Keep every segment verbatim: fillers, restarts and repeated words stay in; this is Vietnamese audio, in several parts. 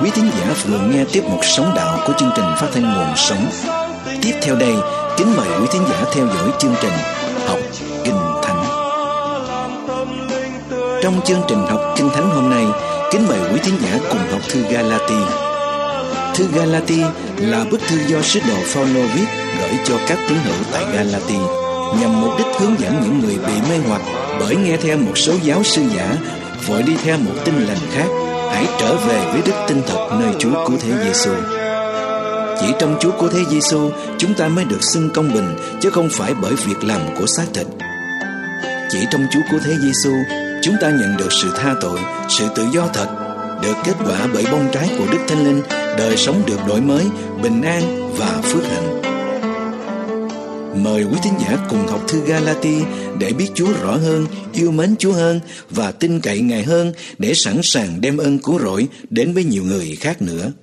Quý thính giả vừa nghe tiếp một Sống Đạo của chương trình phát thanh Nguồn Sống. Tiếp theo đây, kính mời quý thính giả theo dõi chương trình Học Kinh Thánh. Trong chương trình Học Kinh Thánh hôm nay, kính mời quý thính giả cùng học thư Ga-la-ti. Thư Ga-la-ti là bức thư do sứ đồ Phao-lô viết gửi cho các tín hữu tại Ga-la-ti, nhằm mục đích hướng dẫn những người bị mê hoặc bởi nghe theo một số giáo sư giả, vội đi theo một tin lành khác, hãy trở về với đức tin thật nơi Chúa Cứu Thế Giêsu. Chỉ trong Chúa Cứu Thế Giêsu chúng ta mới được xưng công bình, chứ không phải bởi việc làm của xác thịt. Chỉ trong Chúa Cứu Thế Giêsu chúng ta nhận được sự tha tội, sự tự do thật, được kết quả bởi bông trái của Đức Thánh Linh, đời sống được đổi mới, bình an và phước hạnh. Mời quý thính giả cùng học thư Ga-la-ti để biết Chúa rõ hơn, yêu mến Chúa hơn và tin cậy Ngài hơn, để sẵn sàng đem ơn cứu rỗi đến với nhiều người khác nữa.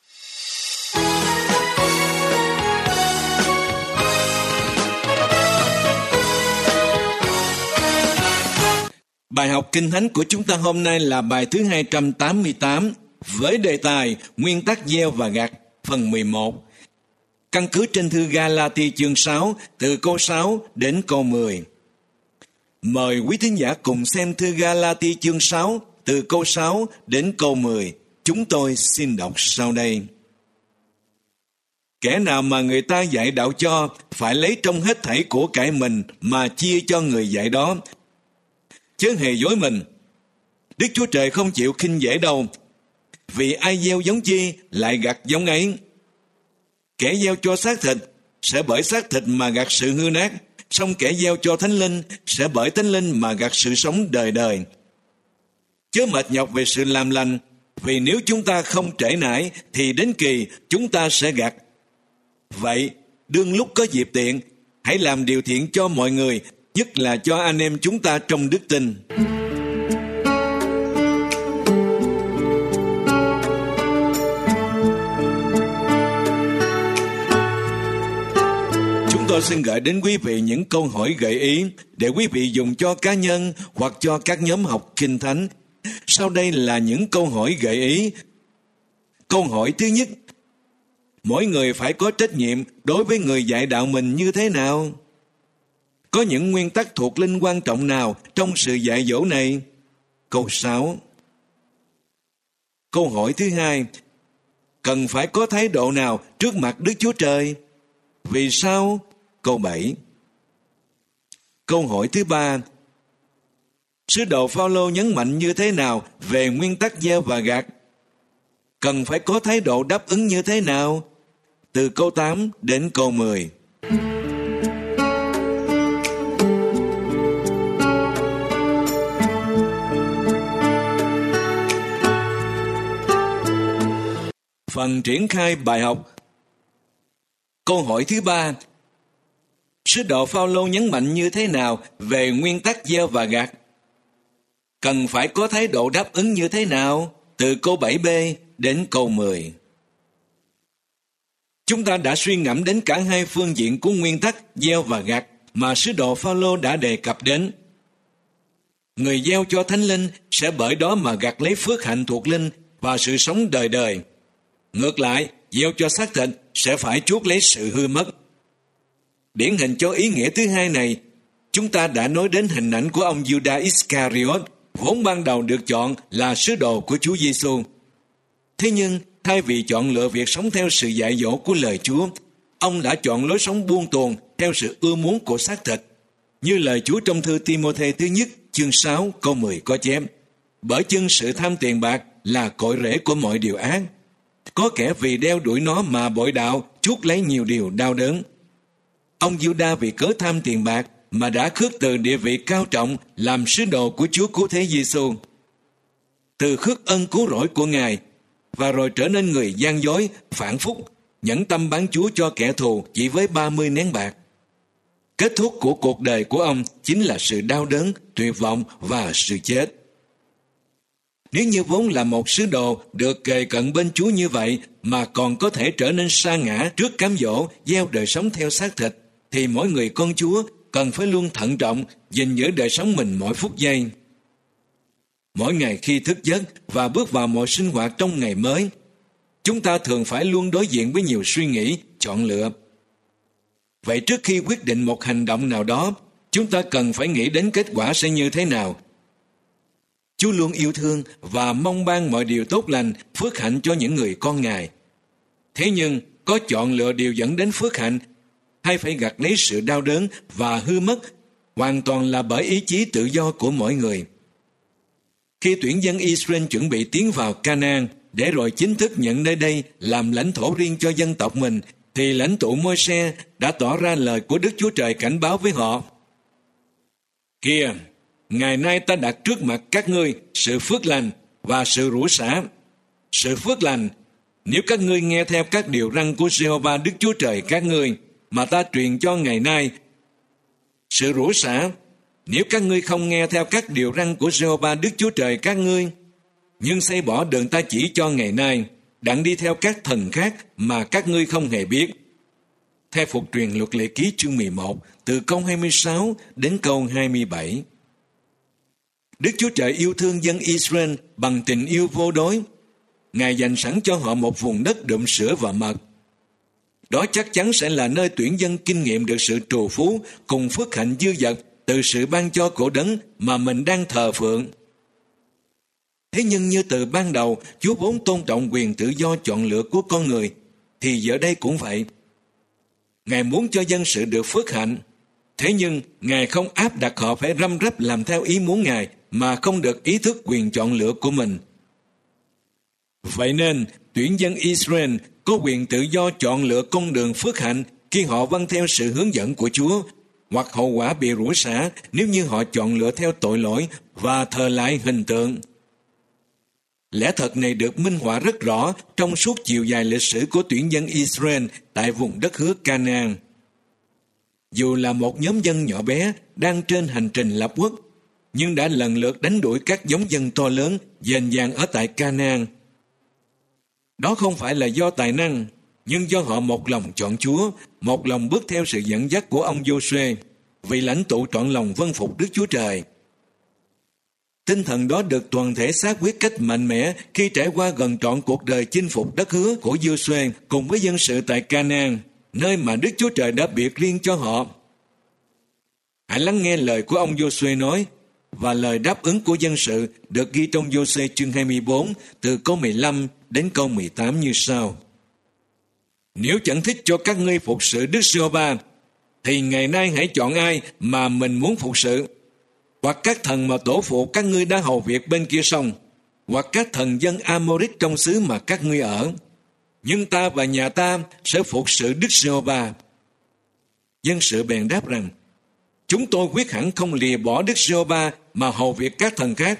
Bài học Kinh Thánh của chúng ta hôm nay là bài thứ hai trăm tám mươi tám với đề tài Nguyên tắc gieo và gặt, phần mười một. Căn cứ trên thư Ga-la-ti chương sáu từ câu sáu đến câu mười. Mời quý thính giả cùng xem thư Ga-la-ti chương sáu từ câu sáu đến câu mười. Chúng tôi xin đọc sau đây. Kẻ nào mà người ta dạy đạo cho, phải lấy trong hết thảy của cải mình mà chia cho người dạy đó, chớ hề dối mình. Đức Chúa Trời không chịu khinh dễ đâu, vì ai gieo giống chi lại gặt giống ấy. Kẻ gieo cho xác thịt sẽ bởi xác thịt mà gặt sự hư nát, song kẻ gieo cho Thánh Linh sẽ bởi Thánh Linh mà gặt sự sống đời đời. Chớ mệt nhọc về sự làm lành, vì nếu chúng ta không trễ nải thì đến kỳ chúng ta sẽ gặt. Vậy đương lúc có dịp tiện, hãy làm điều thiện cho mọi người, nhất là cho anh em chúng ta trong đức tin. Tôi xin gửi đến quý vị những câu hỏi gợi ý để quý vị dùng cho cá nhân hoặc cho các nhóm học Kinh Thánh. Sau đây là những câu hỏi gợi ý. Câu hỏi thứ nhất: mỗi người phải có trách nhiệm đối với người dạy đạo mình như thế nào? Có những nguyên tắc thuộc linh quan trọng nào trong sự dạy dỗ này? Câu sáu. Câu hỏi thứ hai: cần phải có thái độ nào trước mặt Đức Chúa Trời? Vì sao? Câu bảy. Câu hỏi thứ ba: sứ đồ Phao-lô nhấn mạnh như thế nào về nguyên tắc gieo và gặt? Cần phải có thái độ đáp ứng như thế nào? Từ câu tám đến câu mười. Phần triển khai bài học. Câu hỏi thứ ba: sứ đồ Phao-lô nhấn mạnh như thế nào về nguyên tắc gieo và gặt? Cần phải có thái độ đáp ứng như thế nào? Từ câu bảy b đến câu mười. Chúng ta đã suy ngẫm đến cả hai phương diện của nguyên tắc gieo và gặt mà sứ đồ Phao-lô đã đề cập đến. Người gieo cho Thánh Linh sẽ bởi đó mà gặt lấy phước hạnh thuộc linh và sự sống đời đời. Ngược lại, gieo cho xác thịt sẽ phải chuốc lấy sự hư mất. Điển hình cho ý nghĩa thứ hai này, chúng ta đã nói đến hình ảnh của ông Judas Iscariot, vốn ban đầu được chọn là sứ đồ của Chúa Giêsu. Thế nhưng, thay vì chọn lựa việc sống theo sự dạy dỗ của lời Chúa, ông đã chọn lối sống buông tuồng theo sự ưa muốn của xác thịt. Như lời Chúa trong thư Ti-mô-thê thứ nhất, chương sáu, câu mười có chép: bởi chưng sự tham tiền bạc là cội rễ của mọi điều ác. Có kẻ vì đeo đuổi nó mà bội đạo, chuốc lấy nhiều điều đau đớn. Ông Judas vì cớ tham tiền bạc mà đã khước từ địa vị cao trọng làm sứ đồ của Chúa Cứu Thế Giêsu. Từ khước ân cứu rỗi của Ngài và rồi trở nên người gian dối, phản phúc, nhẫn tâm bán Chúa cho kẻ thù chỉ với ba mươi nén bạc. Kết thúc của cuộc đời của ông chính là sự đau đớn, tuyệt vọng và sự chết. Nếu như vốn là một sứ đồ được kề cận bên Chúa như vậy mà còn có thể trở nên sa ngã trước cám dỗ gieo đời sống theo xác thịt, thì mỗi người con Chúa cần phải luôn thận trọng gìn giữ đời sống mình mỗi phút giây. Mỗi ngày khi thức giấc và bước vào mọi sinh hoạt trong ngày mới, chúng ta thường phải luôn đối diện với nhiều suy nghĩ, chọn lựa. Vậy trước khi quyết định một hành động nào đó, chúng ta cần phải nghĩ đến kết quả sẽ như thế nào. Chúa luôn yêu thương và mong ban mọi điều tốt lành, phước hạnh cho những người con Ngài. Thế nhưng, có chọn lựa điều dẫn đến phước hạnh, hay phải gặt lấy sự đau đớn và hư mất, hoàn toàn là bởi ý chí tự do của mỗi người. Khi tuyển dân Israel chuẩn bị tiến vào Canaan, để rồi chính thức nhận nơi đây làm lãnh thổ riêng cho dân tộc mình, thì lãnh tụ Môi-se đã tỏ ra lời của Đức Chúa Trời cảnh báo với họ. Kìa, ngày nay ta đặt trước mặt các ngươi sự phước lành và sự rủa xả. Sự phước lành, nếu các ngươi nghe theo các điều răn của Giê-hô-va Đức Chúa Trời các ngươi mà ta truyền cho ngày nay. Sự rủa xả, nếu các ngươi không nghe theo các điều răn của Giê-hô-va Đức Chúa Trời các ngươi, nhưng xây bỏ đường ta chỉ cho ngày nay, đặng đi theo các thần khác mà các ngươi không hề biết. Theo Phục truyền Luật Lệ Ký chương mười một, từ câu hai mươi sáu đến câu hai mươi bảy. Đức Chúa Trời yêu thương dân Israel bằng tình yêu vô đối. Ngài dành sẵn cho họ một vùng đất đượm sữa và mật. Đó chắc chắn sẽ là nơi tuyển dân kinh nghiệm được sự trù phú cùng phước hạnh dư dật từ sự ban cho của Đấng mà mình đang thờ phượng. Thế nhưng như từ ban đầu, Chúa vốn tôn trọng quyền tự do chọn lựa của con người, thì giờ đây cũng vậy. Ngài muốn cho dân sự được phước hạnh, thế nhưng Ngài không áp đặt họ phải răm rắp làm theo ý muốn Ngài mà không được ý thức quyền chọn lựa của mình. Vậy nên, tuyển dân Israel có quyền tự do chọn lựa con đường phước hạnh khi họ vâng theo sự hướng dẫn của Chúa, hoặc hậu quả bị rủa xả nếu như họ chọn lựa theo tội lỗi và thờ lại hình tượng. Lẽ thật này được minh họa rất rõ trong suốt chiều dài lịch sử của tuyển dân Israel tại vùng đất hứa Canaan. Dù là một nhóm dân nhỏ bé đang trên hành trình lập quốc, nhưng đã lần lượt đánh đuổi các giống dân to lớn dền dàng ở tại Canaan. Đó không phải là do tài năng, nhưng do họ một lòng chọn Chúa, một lòng bước theo sự dẫn dắt của ông Giô-suê, vị lãnh tụ trọn lòng vâng phục Đức Chúa Trời. Tinh thần đó được toàn thể xác quyết cách mạnh mẽ khi trải qua gần trọn cuộc đời chinh phục đất hứa của Giô-suê cùng với dân sự tại Canaan, nơi mà Đức Chúa Trời đã biệt riêng cho họ. Hãy lắng nghe lời của ông Giô-suê nói và lời đáp ứng của dân sự được ghi trong Giô-suê chương hai mươi bốn từ câu mười lăm đến câu mười tám như sau. Nếu chẳng thích cho các ngươi phục sự Đức Giê-hô-va, thì ngày nay hãy chọn ai mà mình muốn phục sự, hoặc các thần mà tổ phụ các ngươi đã hầu việc bên kia sông, hoặc các thần dân Amorit trong xứ mà các ngươi ở. Nhưng ta và nhà ta sẽ phục sự Đức Giê-hô-va. Dân sự bèn đáp rằng, chúng tôi quyết hẳn không lìa bỏ Đức Giê-hô-va mà hầu việc các thần khác.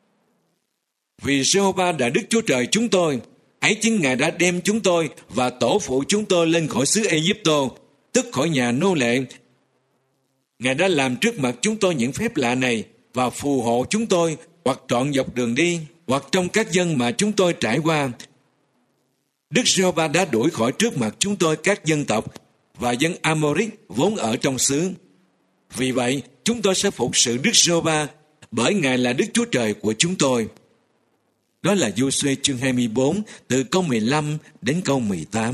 Vì Giê-hô-va là Đức Chúa Trời chúng tôi, ấy chính Ngài đã đem chúng tôi và tổ phụ chúng tôi lên khỏi xứ Ê-díp-tô, tức khỏi nhà nô lệ. Ngài đã làm trước mặt chúng tôi những phép lạ này và phù hộ chúng tôi hoặc trọn dọc đường đi, hoặc trong các dân mà chúng tôi trải qua. Đức Giê-hô-va đã đuổi khỏi trước mặt chúng tôi các dân tộc và dân Amorit vốn ở trong xứ. Vì vậy, chúng tôi sẽ phục sự Đức Giê-hô-va, bởi Ngài là Đức Chúa Trời của chúng tôi. Đó là Giô-suê chương hai mươi bốn, từ câu mười lăm đến câu mười tám.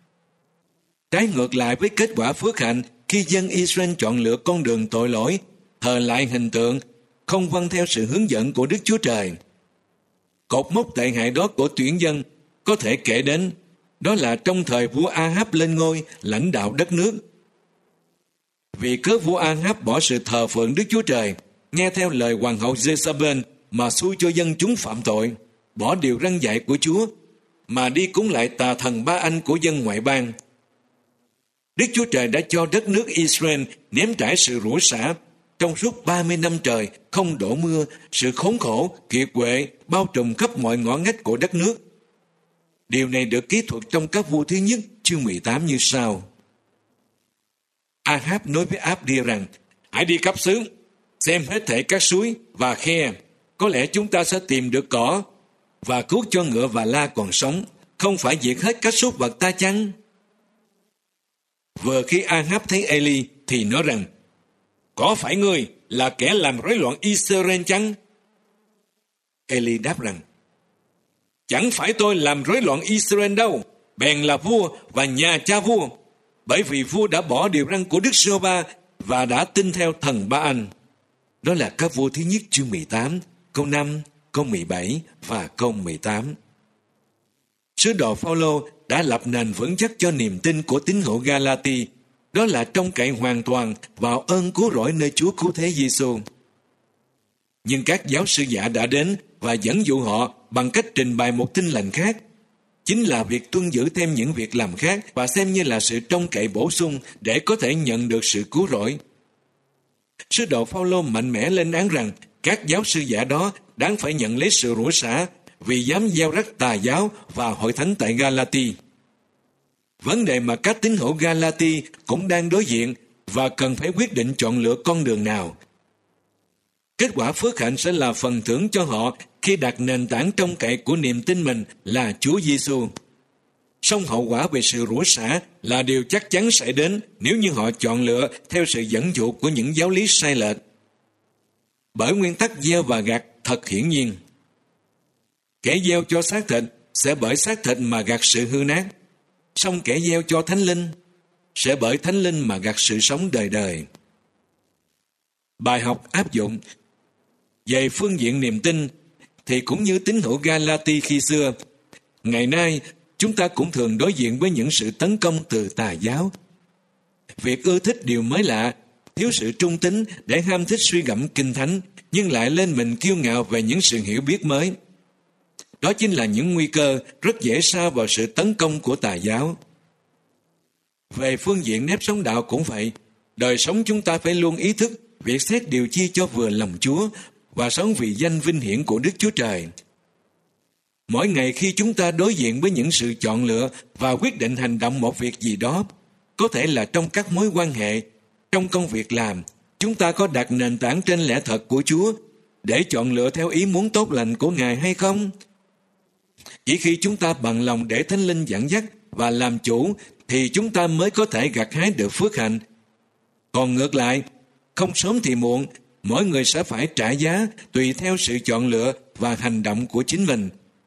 Trái ngược lại với kết quả phước hạnh khi dân Israel chọn lựa con đường tội lỗi, thờ lại hình tượng, không vâng theo sự hướng dẫn của Đức Chúa Trời. Cột mốc tệ hại đó của tuyển dân có thể kể đến, đó là trong thời vua A-háp lên ngôi lãnh đạo đất nước. Vì cớ vua A-háp bỏ sự thờ phượng Đức Chúa Trời, nghe theo lời hoàng hậu Giê-sa-bên mà xui cho dân chúng phạm tội, bỏ điều răn dạy của Chúa, mà đi cúng lại tà thần Ba Anh của dân ngoại bang. Đức Chúa Trời đã cho đất nước Israel nếm trải sự rủa xả trong suốt ba mươi năm trời, không đổ mưa, sự khốn khổ, kiệt quệ bao trùm khắp mọi ngõ ngách của đất nước. Điều này được kỹ thuật trong các vua thứ nhất chương mười tám như sau. A-háp nói với Áp-đia rằng, hãy đi khắp xứ, xem hết thảy các suối và khe, có lẽ chúng ta sẽ tìm được cỏ và cứu cho ngựa và la còn sống, không phải diệt hết các súc vật ta chăng? Vừa khi A-háp thấy Ê-li thì nói rằng, có phải ngươi là kẻ làm rối loạn Israel chăng? Ê-li đáp rằng, chẳng phải tôi làm rối loạn Israel đâu, bèn là vua và nhà cha vua, bởi vì vua đã bỏ điều răn của Đức Giê-hô-va và đã tin theo thần Ba-anh. Đó là Các Vua thứ nhất chương mười tám, câu năm, câu mười bảy và câu mười tám. Sứ đồ Phao-lô đã lập nền vững chắc cho niềm tin của tín hữu Ga-la-ti, đó là trông cậy hoàn toàn vào ơn cứu rỗi nơi Chúa Cứu Thế Giêsu. Nhưng các giáo sư giả đã đến và dẫn dụ họ bằng cách trình bày một tin lành khác, chính là việc tuân giữ thêm những việc làm khác và xem như là sự trông cậy bổ sung để có thể nhận được sự cứu rỗi. Sứ đồ Phao-lô mạnh mẽ lên án rằng các giáo sư giả đó đáng phải nhận lấy sự rủa xả vì dám gieo rắc tà giáo và hội thánh tại Ga-la-ti. Vấn đề mà các tín hữu Ga-la-ti cũng đang đối diện và cần phải quyết định chọn lựa con đường nào. Kết quả phước hạnh sẽ là phần thưởng cho họ khi đặt nền tảng trông cậy của niềm tin mình là Chúa Giêsu. Song hậu quả về sự rủa xả là điều chắc chắn sẽ đến nếu như họ chọn lựa theo sự dẫn dụ của những giáo lý sai lệch. Bởi nguyên tắc gieo và gặt thật hiển nhiên. Kẻ gieo cho xác thịt sẽ bởi xác thịt mà gặt sự hư nát, song kẻ gieo cho thánh linh sẽ bởi thánh linh mà gặt sự sống đời đời. Bài học áp dụng về phương diện niềm tin thì cũng như tín hữu Ga-la-ti khi xưa, ngày nay chúng ta cũng thường đối diện với những sự tấn công từ tà giáo. Việc ưa thích điều mới lạ, thiếu sự trung tín để ham thích suy gẫm kinh thánh, nhưng lại lên mình kiêu ngạo về những sự hiểu biết mới. Đó chính là những nguy cơ rất dễ sa vào sự tấn công của tà giáo. Về phương diện nếp sống đạo cũng vậy, đời sống chúng ta phải luôn ý thức việc xét điều chi cho vừa lòng Chúa và sống vì danh vinh hiển của Đức Chúa Trời. Mỗi ngày khi chúng ta đối diện với những sự chọn lựa và quyết định hành động một việc gì đó, có thể là trong các mối quan hệ, trong công việc làm, chúng ta có đặt nền tảng trên lẽ thật của Chúa để chọn lựa theo ý muốn tốt lành của Ngài hay không? Chỉ khi chúng ta bằng lòng để Thánh Linh dẫn dắt và làm chủ thì chúng ta mới có thể gặt hái được phước hạnh. Còn ngược lại, không sớm thì muộn, mỗi người sẽ phải trả giá tùy theo sự chọn lựa và hành động của chính mình.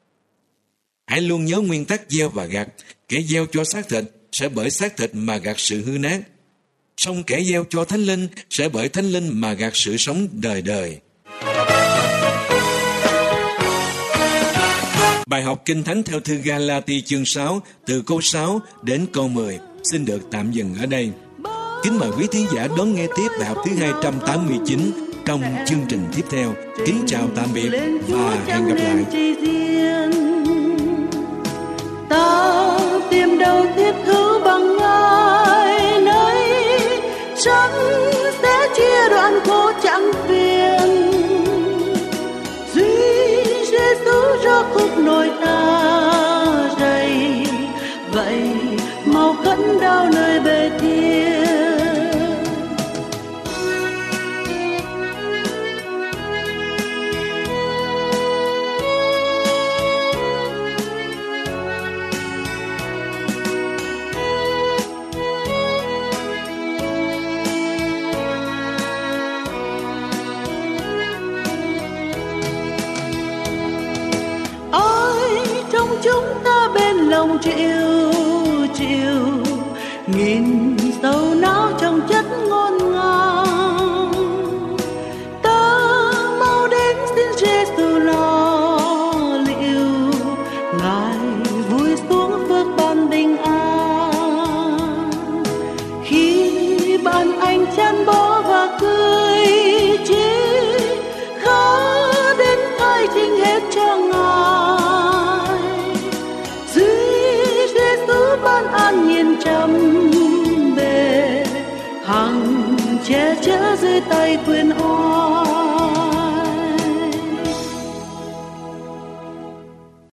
Hãy luôn nhớ nguyên tắc gieo và gặt. Kẻ gieo cho xác thịt sẽ bởi xác thịt mà gặt sự hư nát, song kẻ gieo cho Thánh Linh sẽ bởi Thánh Linh mà gặt sự sống đời đời. Bài học Kinh Thánh theo thư Ga-la-ti chương sáu từ câu sáu đến câu mười xin được tạm dừng ở đây. Kính mời quý thính giả đón nghe tiếp bài học thứ hai trăm tám mươi chín trong chương trình tiếp theo. Kính chào tạm biệt và hẹn gặp lại. Ta tìm đâu thiết hữu bằng Ngài, nơi chân sẽ chia đoạn khổ chẳng phiền. Duy Giêsu cho khúc nỗi ta dày, vậy mau khấn đau nơi bề thiên. Chúng ta bên lòng chịu chịu nghìn sâu não trong chất ngôn ngang. Ta mau đến xin Giêsu lo liệu, Ngài vui xuống phước ban bình an. Khi bạn anh chăn bó và cười chi, khó đến khai trình hết cho Ngài. Ban an nhiên trầm bề, hằng che chở dưới tay quyền oai.